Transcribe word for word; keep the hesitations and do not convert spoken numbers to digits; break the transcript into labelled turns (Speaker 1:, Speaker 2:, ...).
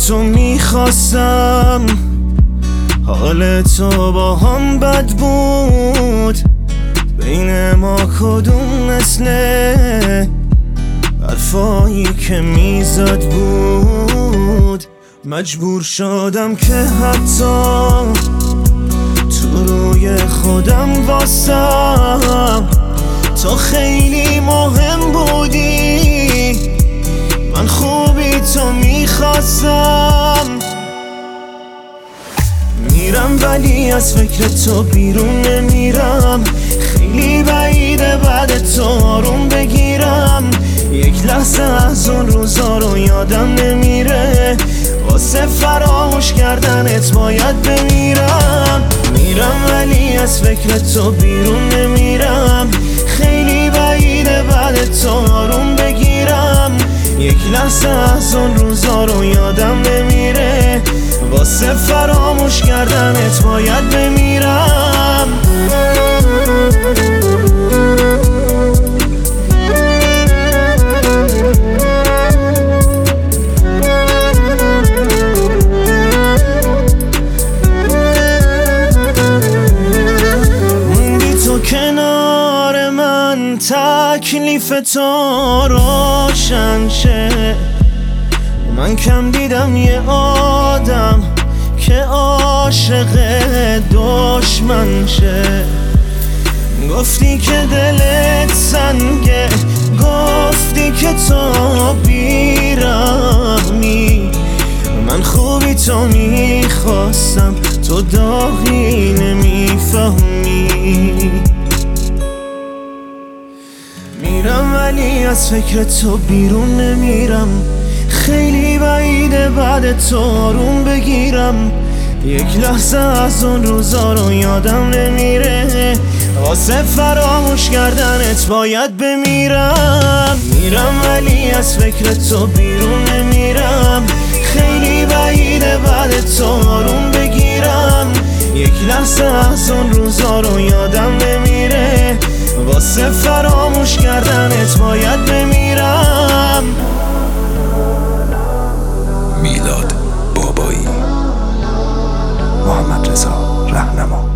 Speaker 1: تو میخواستم، حال تو با هم بد بود، بین ما کدوم مثله حرفایی که میزد بود. مجبور شدم که حتی تو روی خودم واسم تو خیلی مهم بودی، من خوبی تو میخواستم. میرم ولی از فکر تو بیرون نمیرم، خیلی بعیده بعد تو آروم بگیرم. یک لحظه از اون روزا رو یادم نمیره، واسه فراموش کردنت باید بمیرم. میرم ولی از فکر تو بیرون نمیرم، خیلی بعیده بعد تو آروم بگیرم. یک لحظه از اون روزا رو یادم نمیره، واسه فراموش کردنت باید بمیرم. موندی تو کنار من، تکلیف تو روشن شه. من کم دیدم یه آدم که عاشق دشمن شه. گفتی که دلت سنگه، گفتی که تو بیرحمی، من خوبی تو میخواستم، تو داغی نمیفهمی. میرم ولی از فکر تو بیرون نمیرم، خیلی بعیده بعد تو آروم بگیرم. یک لحظه از اون روزا رو یادم نمیره، واسه فراموش کردنت باید بمیرم. میرم ولی از فکر تو بیرون نمیرم، خیلی بعیده بعد تو آروم بگیرم. یک لحظه از اون روزا رو یادم نمیره، واسه فراموش کردنت باید بمیرم.
Speaker 2: میلاد بابایی، محمد رضا رهنما.